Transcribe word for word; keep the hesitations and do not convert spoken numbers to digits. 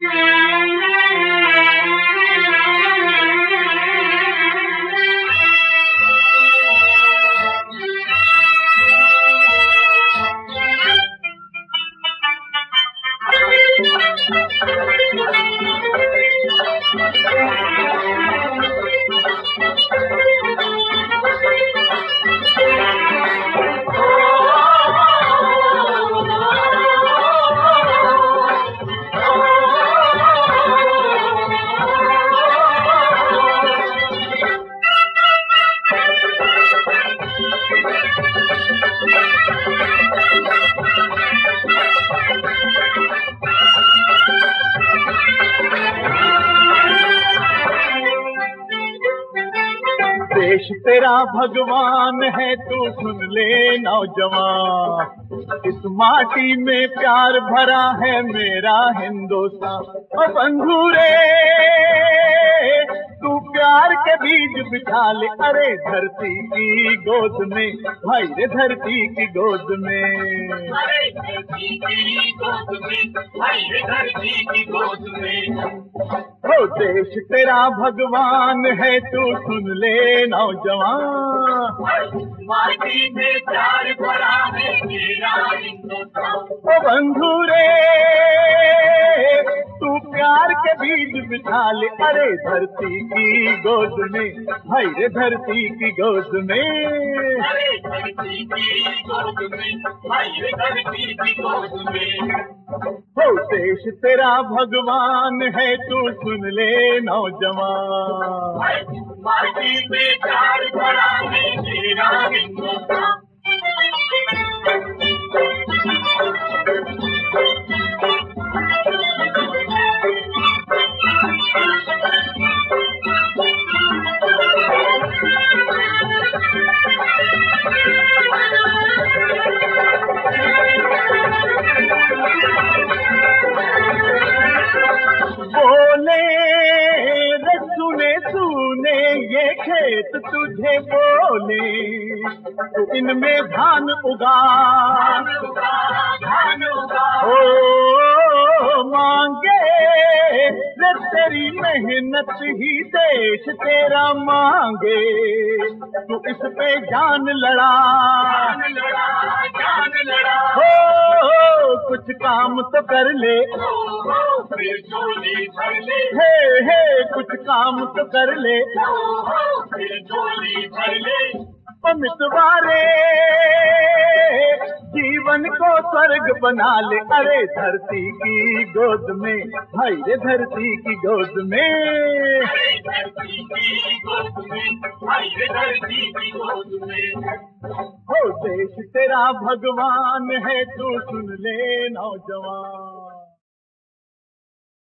देश तेरा भगवान है तू सुन ले नौजवान, इस माटी में प्यार भरा है मेरा हिंदुस्तान। ओ बंधु रे तू प्यार के बीज बिछा ले, अरे धरती की गोद में भाई रे धरती की गोद में, अरे धरती की गोद में भाई रे धरती की गोद में। ओ देश तेरा भगवान है तू सुन ले नौजवान, माटी में प्यार भरा है मेरा हिंदुस्तान। ओ बंधु रे तू प्यार के बीज बिछा ले, अरे धरती की गोद में भाई रे धरती की गोद में, अरे धरती की गोद में भाई रे धरती की गोद में। हो देश तेरा भगवान है तू सुन ले नौजवान, माटी में प्यार भरा है मेरा हिंदुस्तान। बोले रे सुने सुने ये खेत तुझे बोले, तो इनमें धान उगा धान उगा ओ मांगे रे तेरी मेहनत ही देश तेरा मांगे, तू इस पे जान लड़ा जान लड़ा जान लड़ा हो कुछ काम तो कर ले, फिर झोली भर ले, हे हे कुछ काम तो कर ले, फिर झोली भर ले। ओ मितवारे जीवन को स्वर्ग बना ले, अरे धरती की गोद में भाई रे धरती की गोद में, अरे धरती की गोद में भाई रे धरती की गोद में। हो देश तेरा भगवान है तू सुन ले नौजवान।